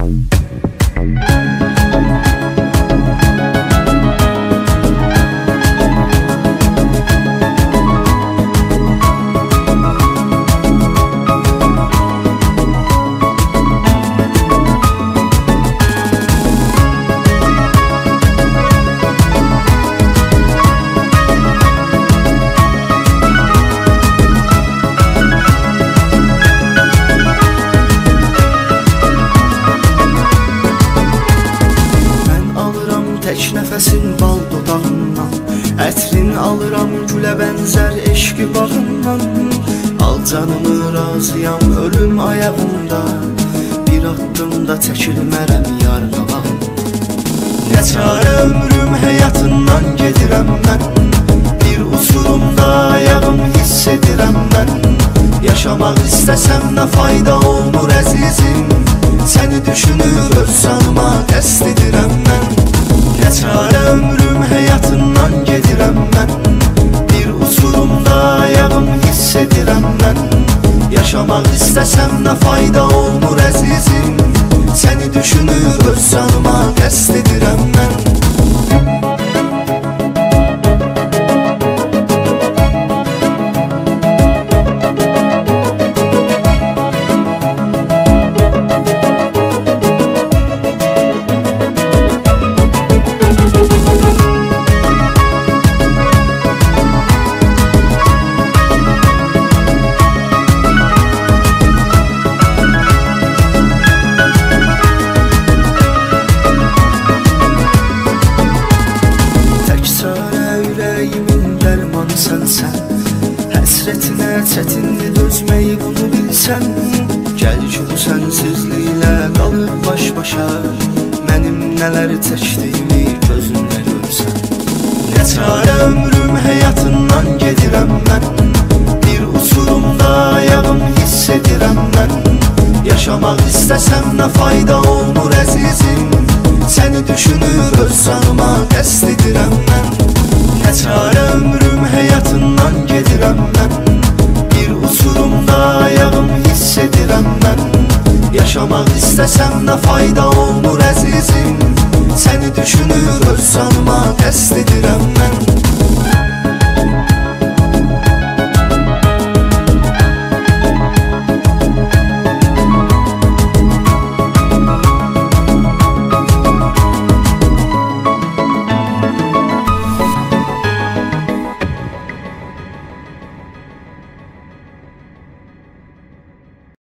Tək nəfəsin bal dodağından, ətrin alıram gülə bənzər eşqi bağından. Al canımı razıyam ölüm ayağında, bir addımda çəkilmərəm yar qabağında. Nə çarə ömrüm həyatından gedirəm mən, bir uçurumda ayağım hiss edirəm mən. Yaşamaq istəsəm nə fayda olmur əzizim, səni düşünür öz canıma qəsd edirəm mən. Nə çarə ömrüm həyatından gedirəm mən, bir uçurumda ayağım hiss edirəm mən. Yaşamaq istəsəm nə fayda olmur əzizim, səni düşünür öz canıma qəsd edirəm mən. Sənsən, həsrətinə çətindir dözməyi bunu bilsən. Gəl ki bu sənsizliklə qalıb baş-başa, mənim nələr çəkdiyimi gözünlə görsən. Nə çarə ömrüm həyatından gedirəm mən, bir uçurumda ayağım hiss edirəm mən. Yaşamaq istəsəm nə fayda olmur əzizim, səni düşünür öz canıma qəsd edirəm mən. Nə çarə ömrüm həyatından gedirəm mən, bir uçurumda ayağım hiss edirəm mən. Yaşamaq istəsəm nə fayda olmur əzizim, səni düşünür öz canıma qəsd edirəm mən.